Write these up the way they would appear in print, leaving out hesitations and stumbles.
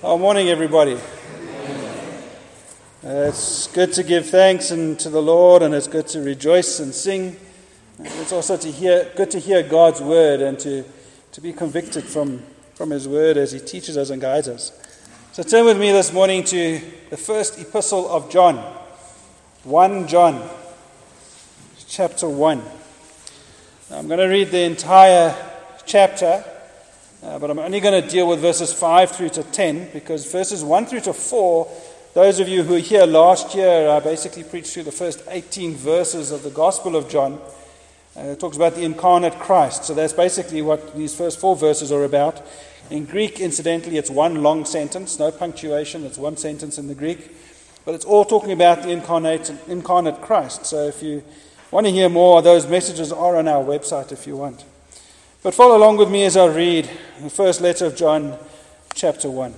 Oh, morning, everybody. It's good to give thanks to the Lord, and it's good to rejoice and sing. It's also good to hear God's word and to be convicted from His word as He teaches us and guides us. So turn with me this morning to the first epistle of John, 1 John, chapter 1. I'm going to read the entire chapter. But I'm only going to deal with verses 5 through to 10, because verses 1 through to 4, those of you who were here last year, I basically preached through the first 18 verses of the Gospel of John. It talks about the incarnate Christ. So that's basically what these first 4 verses are about. In Greek, incidentally, it's one long sentence, no punctuation. It's one sentence in the Greek. But it's all talking about the incarnate Christ. So if you want to hear more, those messages are on our website if you want. But follow along with me as I read the first letter of John, chapter 1.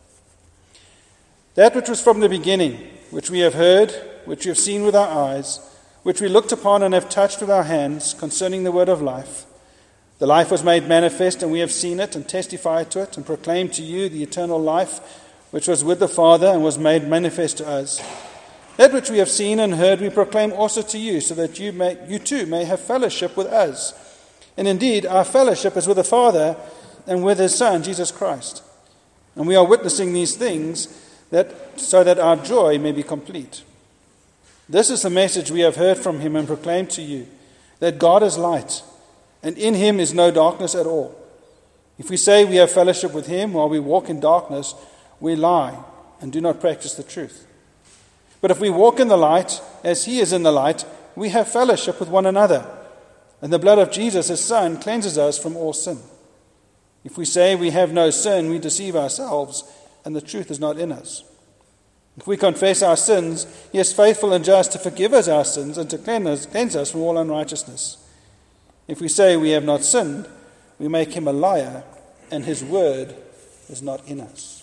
That which was from the beginning, which we have heard, which we have seen with our eyes, which we looked upon and have touched with our hands, concerning the word of life. The life was made manifest, and we have seen it and testified to it, and proclaimed to you the eternal life, which was with the Father and was made manifest to us. That which we have seen and heard we proclaim also to you, so that you too may have fellowship with us. And indeed, our fellowship is with the Father and with His Son, Jesus Christ. And we are witnessing these things so that our joy may be complete. This is the message we have heard from Him and proclaimed to you, that God is light, and in Him is no darkness at all. If we say we have fellowship with Him while we walk in darkness, we lie and do not practice the truth. But if we walk in the light, as He is in the light, we have fellowship with one another. And the blood of Jesus, His Son, cleanses us from all sin. If we say we have no sin, we deceive ourselves, and the truth is not in us. If we confess our sins, He is faithful and just to forgive us our sins and to cleanse us from all unrighteousness. If we say we have not sinned, we make Him a liar, and His word is not in us.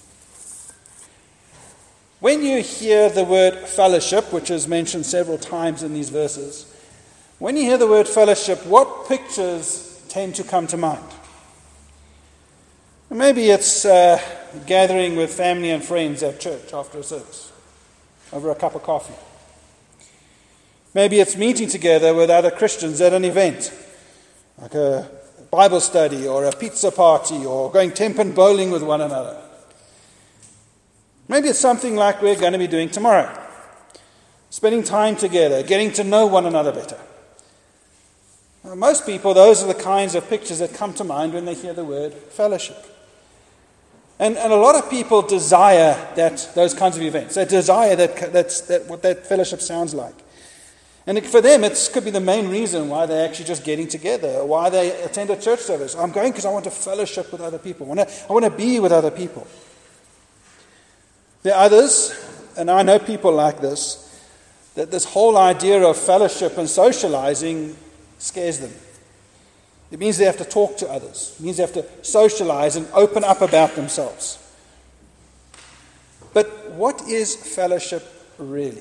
When you hear the word fellowship, which is mentioned several times in these verses, when you hear the word fellowship, what pictures tend to come to mind? Maybe it's gathering with family and friends at church after a service, over a cup of coffee. Maybe it's meeting together with other Christians at an event, like a Bible study or a pizza party or going tenpin bowling with one another. Maybe it's something like we're going to be doing tomorrow, spending time together, getting to know one another better. Most people, those are the kinds of pictures that come to mind when they hear the word fellowship. And a lot of people desire those kinds of events. They desire what that fellowship sounds like. And for them, it could be the main reason why they're actually just getting together, or why they attend a church service. I'm going because I want to fellowship with other people. I want to be with other people. There are others, and I know people like this, that this whole idea of fellowship and socializing scares them. It means they have to talk to others. It means they have to socialize and open up about themselves. But what is fellowship really?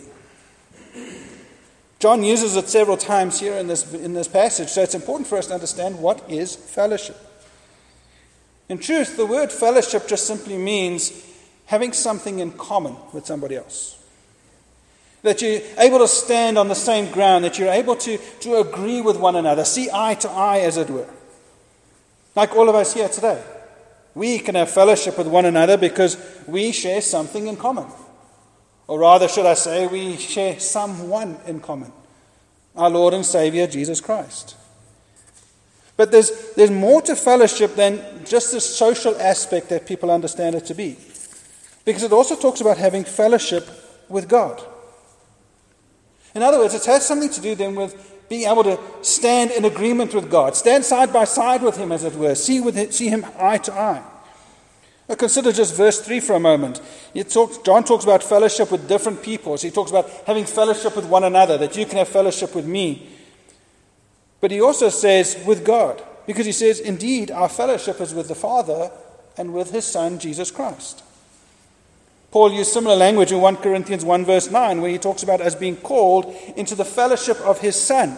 John uses it several times here in this passage, so it's important for us to understand what is fellowship. In truth, the word fellowship just simply means having something in common with somebody else. That you're able to stand on the same ground, that you're able to agree with one another, see eye to eye, as it were. Like all of us here today. We can have fellowship with one another because we share something in common. Or rather, should I say, we share someone in common. Our Lord and Savior, Jesus Christ. But there's more to fellowship than just the social aspect that people understand it to be. Because it also talks about having fellowship with God. In other words, it has something to do then with being able to stand in agreement with God, stand side by side with Him, as it were, see Him eye to eye. Now consider just verse 3 for a moment. John talks about fellowship with different people. So he talks about having fellowship with one another, that you can have fellowship with me. But he also says with God, because he says, indeed, our fellowship is with the Father and with His Son, Jesus Christ. Paul used similar language in 1 Corinthians 1 verse 9, where he talks about us being called into the fellowship of His Son.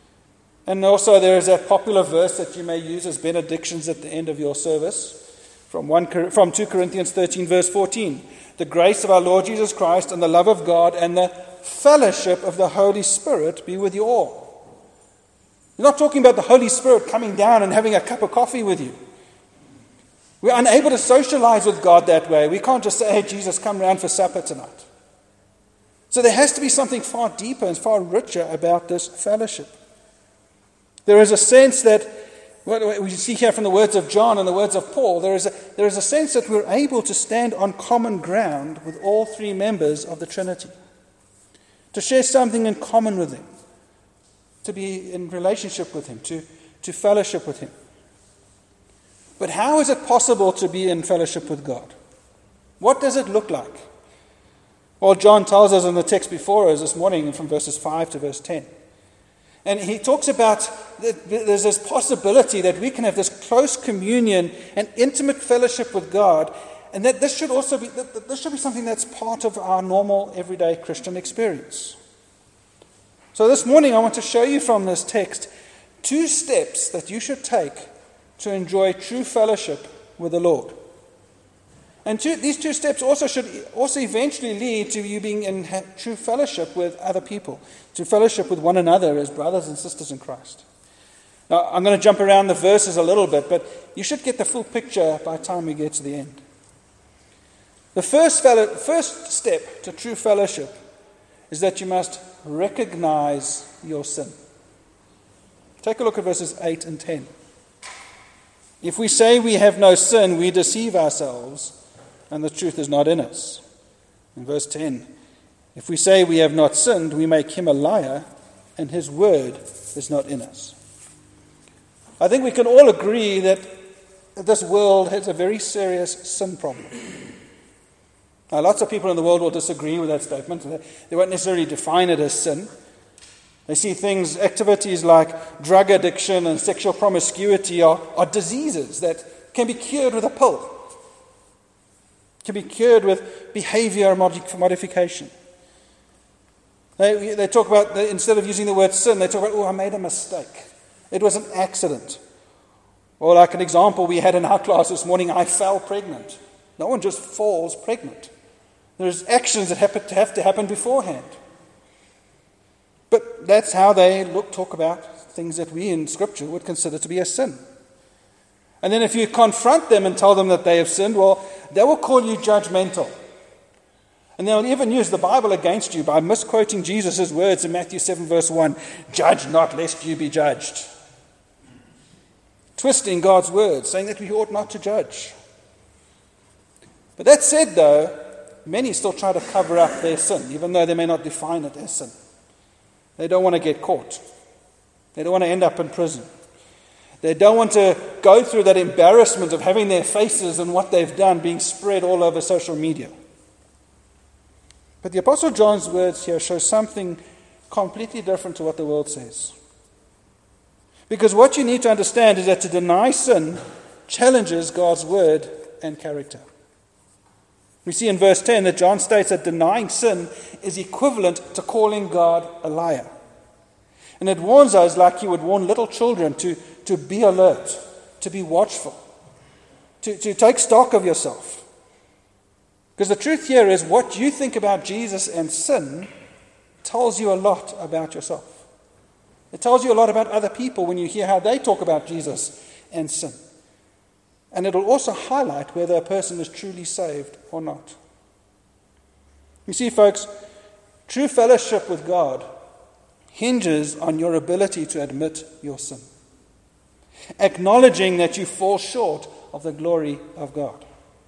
And also there is that popular verse that you may use as benedictions at the end of your service. From 2 Corinthians 13, verse 14. The grace of our Lord Jesus Christ and the love of God and the fellowship of the Holy Spirit be with you all. We're not talking about the Holy Spirit coming down and having a cup of coffee with you. We're unable to socialize with God that way. We can't just say, hey, Jesus, come round for supper tonight. So there has to be something far deeper and far richer about this fellowship. There is a sense that, what we see here from the words of John and the words of Paul, there is a sense that we're able to stand on common ground with all three members of the Trinity, to share something in common with Him, to be in relationship with Him, to fellowship with Him. But how is it possible to be in fellowship with God? What does it look like? Well, John tells us in the text before us this morning from verses 5 to verse 10. And he talks about that there's this possibility that we can have this close communion and intimate fellowship with God, and that this should be something that's part of our normal, everyday Christian experience. So this morning I want to show you from this text 2 steps that you should take to enjoy true fellowship with the Lord. And these 2 steps should eventually lead to you being in true fellowship with other people, to fellowship with one another as brothers and sisters in Christ. Now, I'm going to jump around the verses a little bit, but you should get the full picture by the time we get to the end. The first step to true fellowship is that you must recognize your sin. Take a look at verses 8 and 10. If we say we have no sin, we deceive ourselves, and the truth is not in us. In verse 10, if we say we have not sinned, we make Him a liar, and His word is not in us. I think we can all agree that this world has a very serious sin problem. Now, lots of people in the world will disagree with that statement. They won't necessarily define it as sin. They see activities like drug addiction and sexual promiscuity are diseases that can be cured with a pill. Can be cured with behavior modification. They talk about, instead of using the word sin, they talk about, I made a mistake. It was an accident. Or like an example we had in our class this morning, I fell pregnant. No one just falls pregnant. There's actions that have to happen beforehand. But that's how they talk about things that we in Scripture would consider to be a sin. And then if you confront them and tell them that they have sinned, well, they will call you judgmental. And they'll even use the Bible against you by misquoting Jesus' words in Matthew 7 verse 1, judge not lest you be judged. Twisting God's words, saying that we ought not to judge. But that said, though, many still try to cover up their sin, even though they may not define it as sin. They don't want to get caught. They don't want to end up in prison. They don't want to go through that embarrassment of having their faces and what they've done being spread all over social media. But the Apostle John's words here show something completely different to what the world says. Because what you need to understand is that to deny sin challenges God's word and character. We see in verse 10 that John states that denying sin is equivalent to calling God a liar. And it warns us, like he would warn little children, to be alert, to be watchful, to take stock of yourself. Because the truth here is what you think about Jesus and sin tells you a lot about yourself. It tells you a lot about other people when you hear how they talk about Jesus and sin. And it'll also highlight whether a person is truly saved or not. You see, folks, true fellowship with God hinges on your ability to admit your sin, acknowledging that you fall short of the glory of God.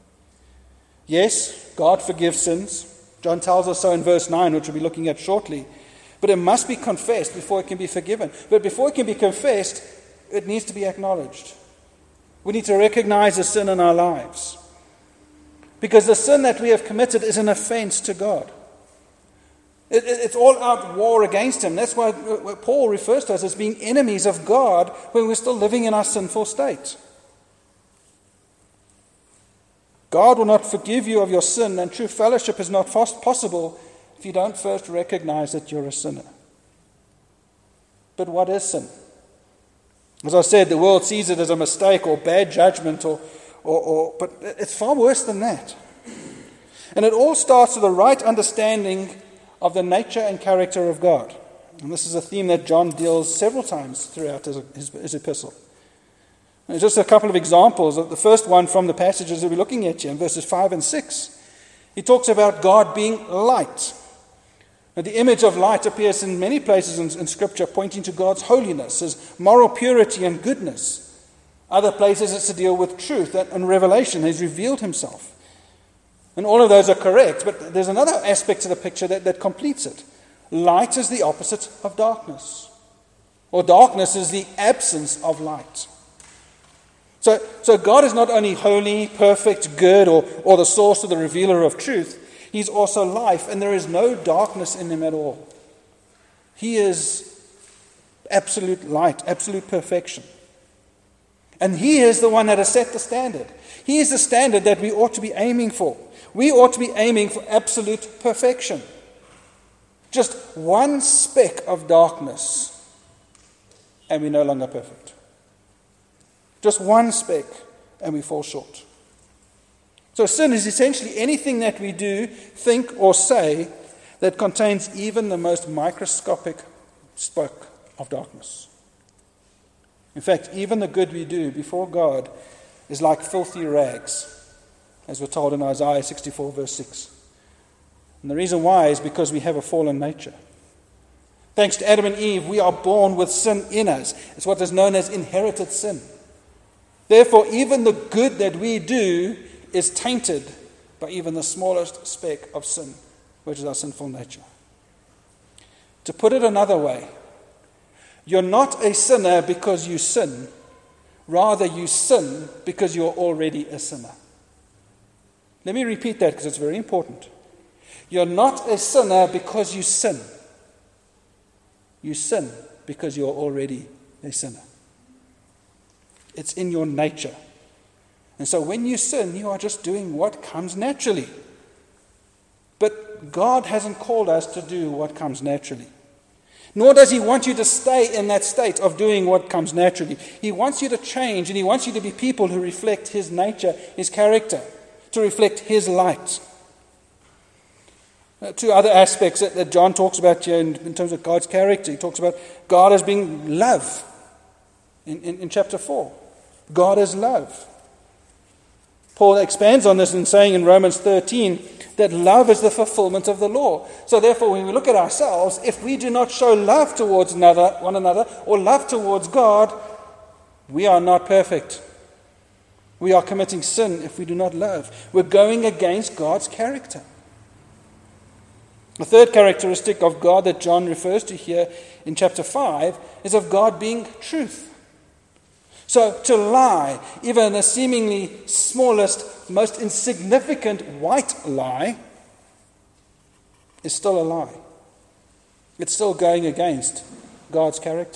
Yes, God forgives sins. John tells us so in verse 9, which we'll be looking at shortly. But it must be confessed before it can be forgiven. But before it can be confessed, it needs to be acknowledged. We need to recognize the sin in our lives. Because the sin that we have committed is an offense to God. It's all out war against Him. That's why Paul refers to us as being enemies of God when we're still living in our sinful state. God will not forgive you of your sin, and true fellowship is not possible if you don't first recognize that you're a sinner. But what is sin? As I said, the world sees it as a mistake or bad judgment or but it's far worse than that. And it all starts with a right understanding of the nature and character of God. And this is a theme that John deals several times throughout his epistle. And just a couple of examples. The first one from the passages that we're looking at here in verses 5 and 6. He talks about God being light. Now, the image of light appears in many places in Scripture, pointing to God's holiness, His moral purity and goodness. Other places it's to deal with truth and revelation. He's revealed Himself. And all of those are correct, but there's another aspect to the picture that completes it. Light is the opposite of darkness, or darkness is the absence of light. So God is not only holy, perfect, good, or the source or the revealer of truth, He's also life, and there is no darkness in Him at all. He is absolute light, absolute perfection. And He is the one that has set the standard. He is the standard that we ought to be aiming for. We ought to be aiming for absolute perfection. Just one speck of darkness, and we're no longer perfect. Just one speck, and we fall short. So sin is essentially anything that we do, think, or say that contains even the most microscopic speck of darkness. In fact, even the good we do before God is like filthy rags, as we're told in Isaiah 64, verse 6. And the reason why is because we have a fallen nature. Thanks to Adam and Eve, we are born with sin in us. It's what is known as inherited sin. Therefore, even the good that we do is tainted by even the smallest speck of sin, which is our sinful nature. To put it another way, you're not a sinner because you sin. Rather, you sin because you're already a sinner. Let me repeat that because it's very important. You're not a sinner because you sin. You sin because you're already a sinner. It's in your nature. And so when you sin, you are just doing what comes naturally. But God hasn't called us to do what comes naturally. Nor does He want you to stay in that state of doing what comes naturally. He wants you to change, and He wants you to be people who reflect His nature, His character, to reflect His light. Two other aspects that John talks about here in terms of God's character. He talks about God as being love in chapter 4. God is love. Paul expands on this in saying in Romans 13 that love is the fulfillment of the law. So therefore, when we look at ourselves, if we do not show love towards one another, or love towards God, we are not perfect. We are committing sin if we do not love. We're going against God's character. The third characteristic of God that John refers to here in chapter 5 is of God being truth. So to lie, even the seemingly smallest, most insignificant white lie, is still a lie. It's still going against God's character.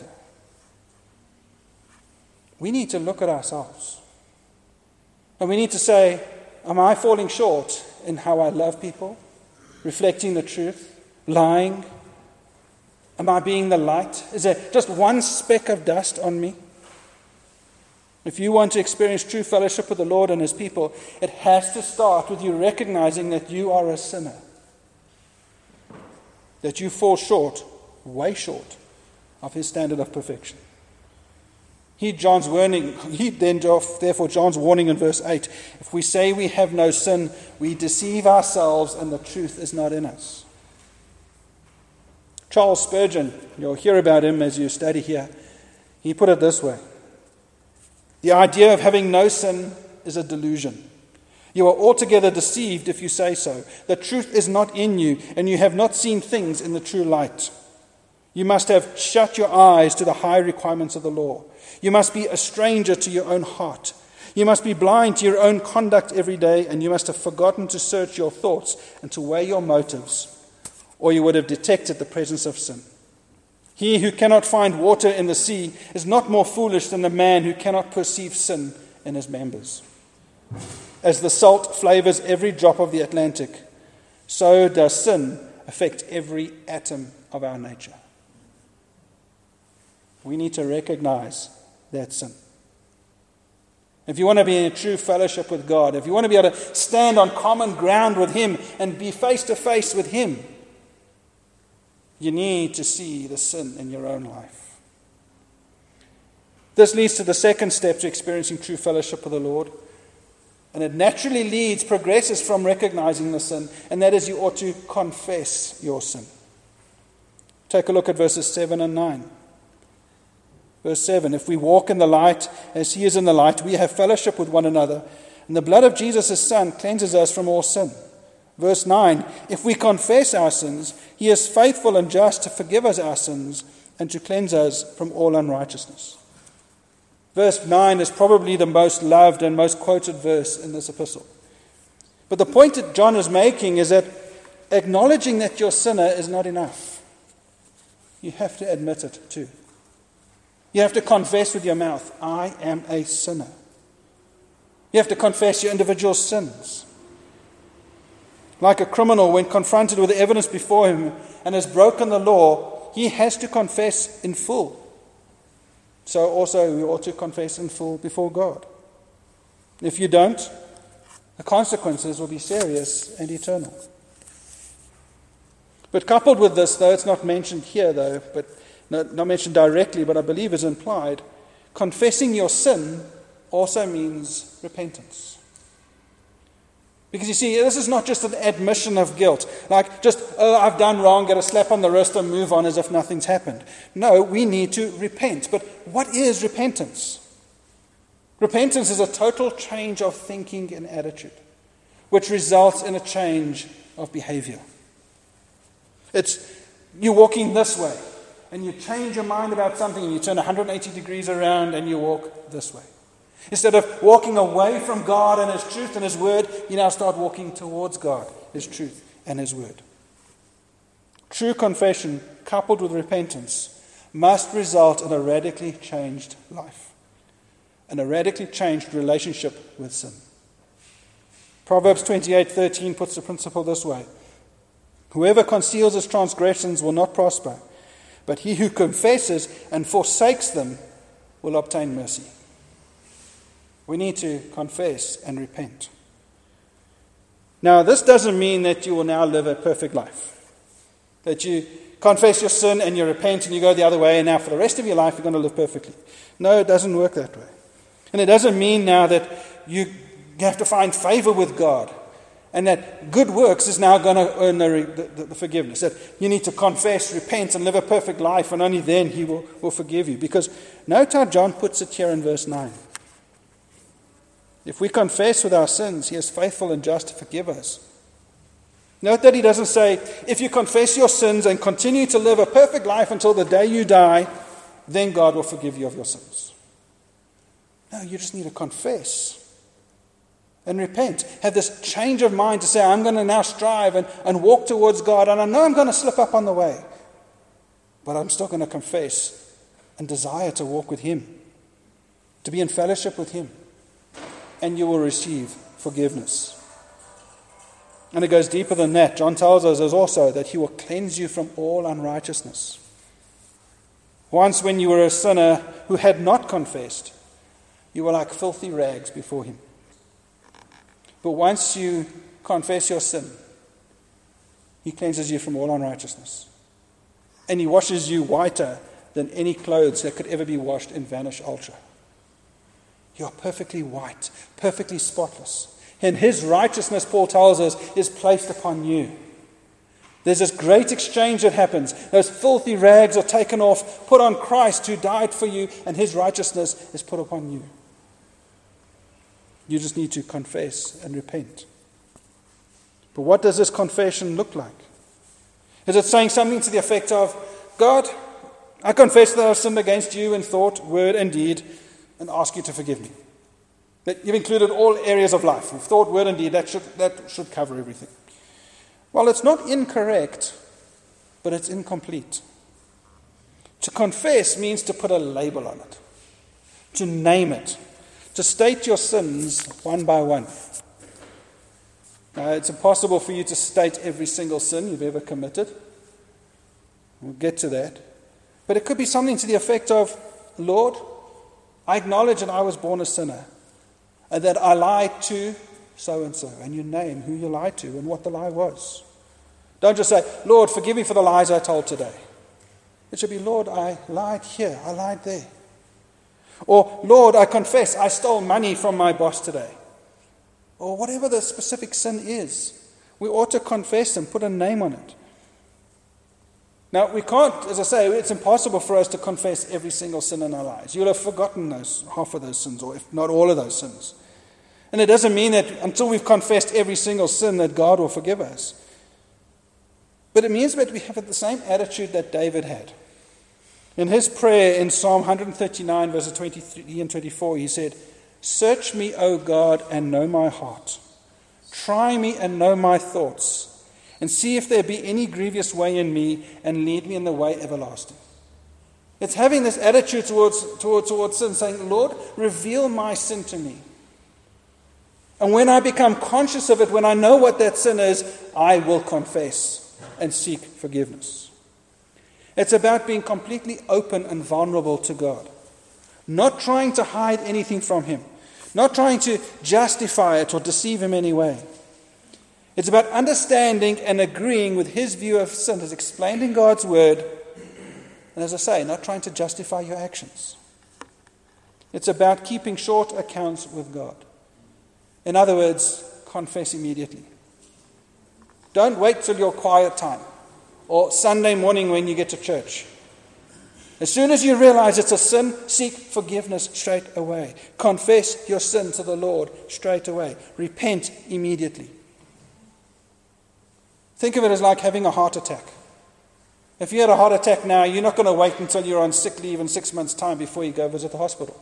We need to look at ourselves. And we need to say, am I falling short in how I love people? Reflecting the truth? Lying? Am I being the light? Is there just one speck of dust on me? If you want to experience true fellowship with the Lord and His people, it has to start with you recognizing that you are a sinner. That you fall short, way short, of His standard of perfection. Therefore John's warning in verse 8, if we say we have no sin, we deceive ourselves and the truth is not in us. Charles Spurgeon, you'll hear about him as you study here, he put it this way. The idea of having no sin is a delusion. You are altogether deceived if you say so. The truth is not in you, and you have not seen things in the true light. You must have shut your eyes to the high requirements of the law. You must be a stranger to your own heart. You must be blind to your own conduct every day, and you must have forgotten to search your thoughts and to weigh your motives, or you would have detected the presence of sin. He who cannot find water in the sea is not more foolish than the man who cannot perceive sin in his members. As the salt flavors every drop of the Atlantic, so does sin affect every atom of our nature. We need to recognize that sin. If you want to be in a true fellowship with God, if you want to be able to stand on common ground with Him and be face to face with Him, you need to see the sin in your own life. This leads to the second step to experiencing true fellowship with the Lord. And it naturally progresses from recognizing the sin, and that is you ought to confess your sin. Take a look at verses 7 and 9. Verse 7, if we walk in the light as He is in the light, we have fellowship with one another, and the blood of Jesus, His Son, cleanses us from all sin. Verse 9, if we confess our sins, He is faithful and just to forgive us our sins and to cleanse us from all unrighteousness. Verse 9 is probably the most loved and most quoted verse in this epistle. But the point that John is making is that acknowledging that you're a sinner is not enough. You have to admit it too. You have to confess with your mouth, I am a sinner. You have to confess your individual sins. Like a criminal, when confronted with the evidence before him and has broken the law, he has to confess in full. So also we ought to confess in full before God. If you don't, the consequences will be serious and eternal. But coupled with this, though it's not mentioned here, not mentioned directly, but I believe is implied, confessing your sin also means repentance. Because you see, this is not just an admission of guilt, like just, I've done wrong, get a slap on the wrist and move on as if nothing's happened. No, we need to repent. But what is repentance? Repentance is a total change of thinking and attitude, which results in a change of behavior. It's you walking this way, and you change your mind about something, and you turn 180 degrees around, and you walk this way. Instead of walking away from God and His truth and His word, you now start walking towards God, His truth and His word. True confession, coupled with repentance, must result in a radically changed life and a radically changed relationship with sin. Proverbs 28:13 puts the principle this way: whoever conceals his transgressions will not prosper, but he who confesses and forsakes them will obtain mercy. We need to confess and repent. Now, this doesn't mean that you will now live a perfect life. That you confess your sin and you repent and you go the other way, and now for the rest of your life you're going to live perfectly. No, it doesn't work that way. And it doesn't mean now that you have to find favor with God and that good works is now going to earn the forgiveness. That you need to confess, repent, and live a perfect life, and only then He will forgive you. Because note how John puts it here in verse 9. If we confess with our sins, He is faithful and just to forgive us. Note that He doesn't say, if you confess your sins and continue to live a perfect life until the day you die, then God will forgive you of your sins. No, you just need to confess and repent. Have this change of mind to say, I'm going to now strive and walk towards God, and I know I'm going to slip up on the way, but I'm still going to confess and desire to walk with Him, to be in fellowship with Him. And you will receive forgiveness. And it goes deeper than that. John tells us also that He will cleanse you from all unrighteousness. Once when you were a sinner who had not confessed, you were like filthy rags before Him. But once you confess your sin, He cleanses you from all unrighteousness. And He washes you whiter than any clothes that could ever be washed in Vanish Ultra. You are perfectly white, perfectly spotless. And His righteousness, Paul tells us, is placed upon you. There's this great exchange that happens. Those filthy rags are taken off, put on Christ who died for you, and His righteousness is put upon you. You just need to confess and repent. But what does this confession look like? Is it saying something to the effect of, God, I confess that I've sinned against you in thought, word, and deed, and ask you to forgive me? That you've included all areas of life. You've thought, word, and deed. That should cover everything. Well, it's not incorrect, but it's incomplete. To confess means to put a label on it, to name it, to state your sins one by one. Now, it's impossible for you to state every single sin you've ever committed. We'll get to that. But it could be something to the effect of, Lord, I acknowledge that I was born a sinner, and that I lied to so-and-so, and you name who you lied to and what the lie was. Don't just say, Lord, forgive me for the lies I told today. It should be, Lord, I lied here, I lied there. Or, Lord, I confess I stole money from my boss today. Or whatever the specific sin is, we ought to confess and put a name on it. Now, we can't, as I say, it's impossible for us to confess every single sin in our lives. You'll have forgotten half of those sins, or if not all of those sins. And it doesn't mean that until we've confessed every single sin that God will forgive us. But it means that we have the same attitude that David had. In his prayer in Psalm 139, verses 23 and 24, he said, "Search me, O God, and know my heart. Try me and know my thoughts, and see if there be any grievous way in me, and lead me in the way everlasting." It's having this attitude towards sin, saying, Lord, reveal my sin to me. And when I become conscious of it, when I know what that sin is, I will confess and seek forgiveness. It's about being completely open and vulnerable to God. Not trying to hide anything from Him. Not trying to justify it or deceive Him anyway. It's about understanding and agreeing with His view of sin as explained in God's Word. And as I say, not trying to justify your actions. It's about keeping short accounts with God. In other words, confess immediately. Don't wait till your quiet time or Sunday morning when you get to church. As soon as you realize it's a sin, seek forgiveness straight away. Confess your sin to the Lord straight away. Repent immediately. Think of it as like having a heart attack. If you had a heart attack now, you're not going to wait until you're on sick leave in 6 months' time before you go visit the hospital.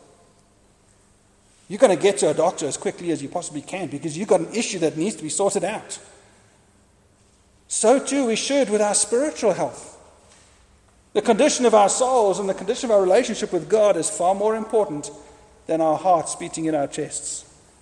You're going to get to a doctor as quickly as you possibly can because you've got an issue that needs to be sorted out. So too we should with our spiritual health. The condition of our souls and the condition of our relationship with God is far more important than our hearts beating in our chests.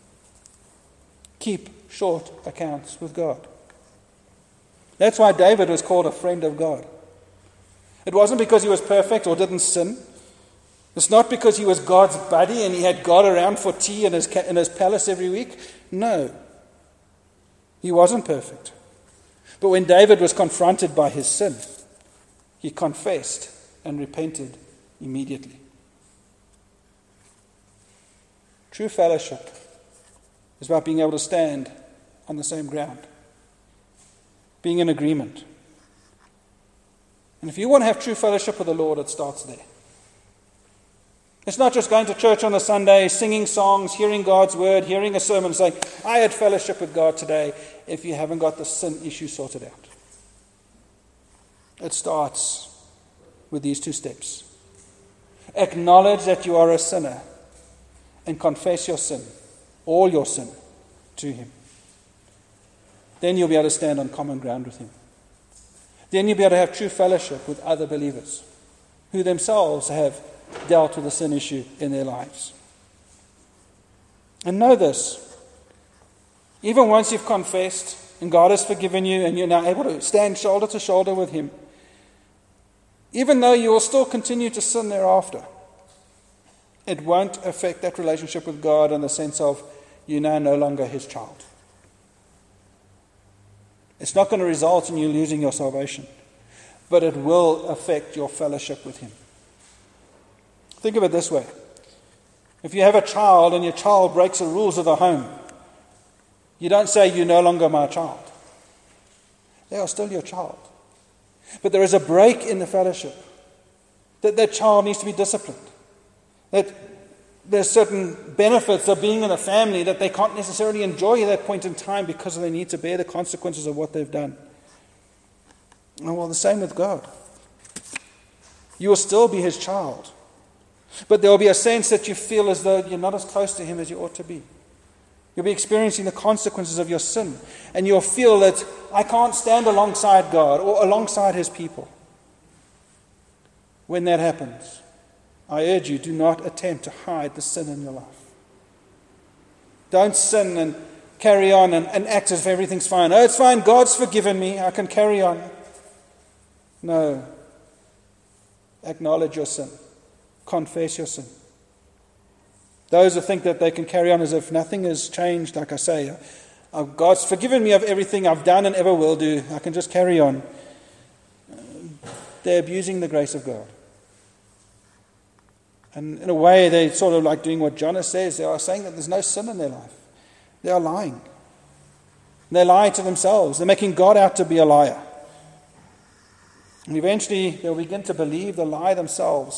Keep short accounts with God. That's why David was called a friend of God. It wasn't because he was perfect or didn't sin. It's not because he was God's buddy and he had God around for tea in his palace every week. No. He wasn't perfect. But when David was confronted by his sin, he confessed and repented immediately. True fellowship is about being able to stand on the same ground, being in agreement. And if you want to have true fellowship with the Lord, it starts there. It's not just going to church on a Sunday, singing songs, hearing God's word, hearing a sermon, saying, I had fellowship with God today, if you haven't got the sin issue sorted out. It starts with these two steps. Acknowledge that you are a sinner and confess your sin, all your sin, to Him. Then you'll be able to stand on common ground with Him. Then you'll be able to have true fellowship with other believers who themselves have dealt with the sin issue in their lives. And know this, even once you've confessed and God has forgiven you and you're now able to stand shoulder to shoulder with Him, even though you will still continue to sin thereafter, it won't affect that relationship with God in the sense of you're now no longer His child. It's not going to result in you losing your salvation, but it will affect your fellowship with Him. Think of it this way. If you have a child and your child breaks the rules of the home, you don't say, you're no longer my child. They are still your child. But there is a break in the fellowship. That child needs to be disciplined. That there's certain benefits of being in a family that they can't necessarily enjoy at that point in time because they need to bear the consequences of what they've done. And well, the same with God. You will still be His child. But there will be a sense that you feel as though you're not as close to Him as you ought to be. You'll be experiencing the consequences of your sin. And you'll feel that I can't stand alongside God or alongside His people. When that happens, I urge you, do not attempt to hide the sin in your life. Don't sin and carry on and act as if everything's fine. Oh, it's fine, God's forgiven me, I can carry on. No. Acknowledge your sin. Confess your sin. Those who think that they can carry on as if nothing has changed, like I say, God's forgiven me of everything I've done and ever will do, I can just carry on. They're abusing the grace of God. And in a way, they're sort of like doing what Jonah says. They are saying that there's no sin in their life. They are lying. They're lying to themselves. They're making God out to be a liar. And eventually, they'll begin to believe the lie themselves.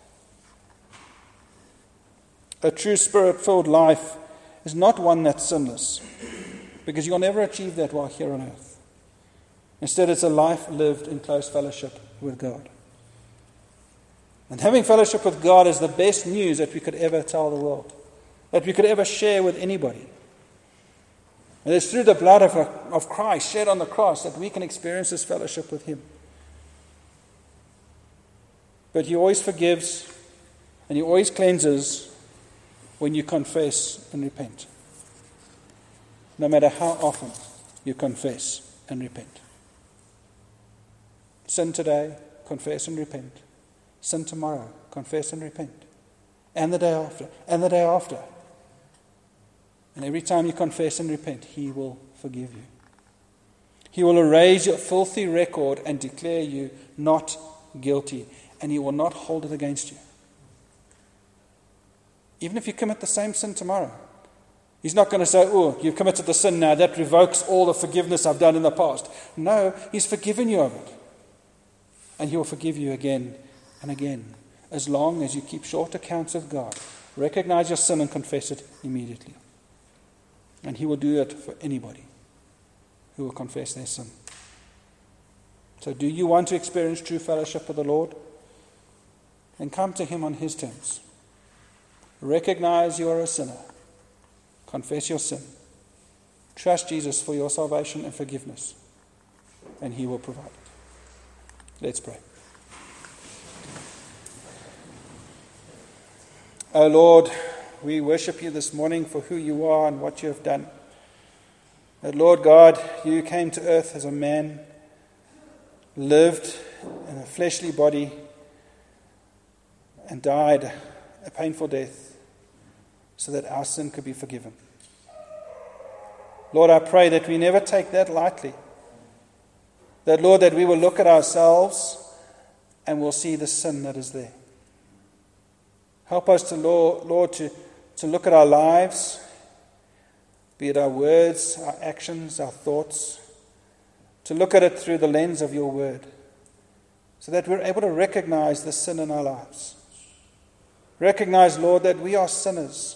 A true Spirit-filled life is not one that's sinless, because you'll never achieve that while here on earth. Instead, it's a life lived in close fellowship with God. And having fellowship with God is the best news that we could ever tell the world, that we could ever share with anybody. And it's through the blood of Christ shed on the cross that we can experience this fellowship with Him. But He always forgives and He always cleanses when you confess and repent. No matter how often you confess and repent. Sin today, confess and repent. Sin tomorrow, confess and repent. And the day after, and the day after. And every time you confess and repent, He will forgive you. He will erase your filthy record and declare you not guilty. And He will not hold it against you. Even if you commit the same sin tomorrow, He's not going to say, oh, you've committed the sin now, that revokes all the forgiveness I've done in the past. No, He's forgiven you of it. And He will forgive you again and again, as long as you keep short accounts with God. Recognize your sin and confess it immediately. And He will do it for anybody who will confess their sin. So do you want to experience true fellowship with the Lord? Then come to Him on His terms. Recognize you are a sinner. Confess your sin. Trust Jesus for your salvation and forgiveness. And He will provide it. Let's pray. Oh Lord, we worship You this morning for who You are and what You have done. That Lord God, You came to earth as a man, lived in a fleshly body, and died a painful death so that our sin could be forgiven. Lord, I pray that we never take that lightly. That, Lord, that we will look at ourselves and we'll see the sin that is there. Help us to, Lord, to look at our lives, be it our words, our actions, our thoughts, to look at it through the lens of Your word, so that we're able to recognize the sin in our lives. Recognize, Lord, that we are sinners,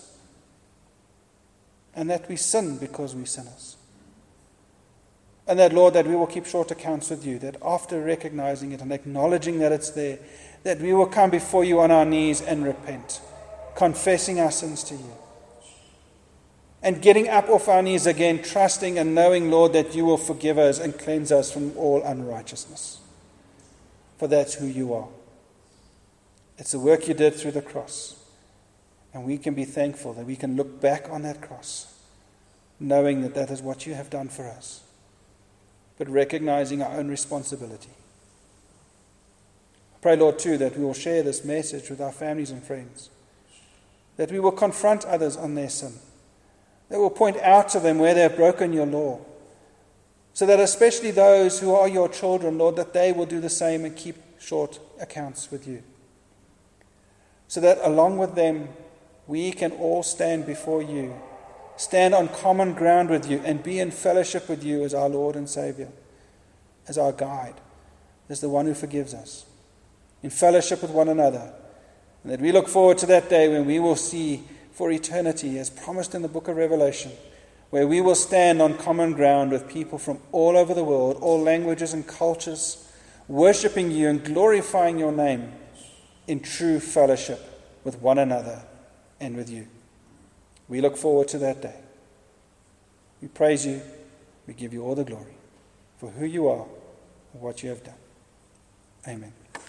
and that we sin because we're sinners. And that, Lord, that we will keep short accounts with You, that after recognizing it and acknowledging that it's there, that we will come before You on our knees and repent, confessing our sins to You. And getting up off our knees again, trusting and knowing, Lord, that You will forgive us and cleanse us from all unrighteousness. For that's who You are. It's the work You did through the cross. And we can be thankful that we can look back on that cross, knowing that that is what You have done for us, but recognizing our own responsibility. I pray, Lord, too, that we will share this message with our families and friends, that we will confront others on their sin, that we'll point out to them where they have broken Your law, so that especially those who are Your children, Lord, that they will do the same and keep short accounts with You, so that along with them we can all stand before You, stand on common ground with You, and be in fellowship with You as our Lord and Savior, as our guide, as the one who forgives us, in fellowship with one another. And that we look forward to that day when we will see for eternity, as promised in the book of Revelation, where we will stand on common ground with people from all over the world, all languages and cultures, worshiping You and glorifying Your name in true fellowship with one another and with You. We look forward to that day. We praise You. We give You all the glory for who You are and what You have done. Amen.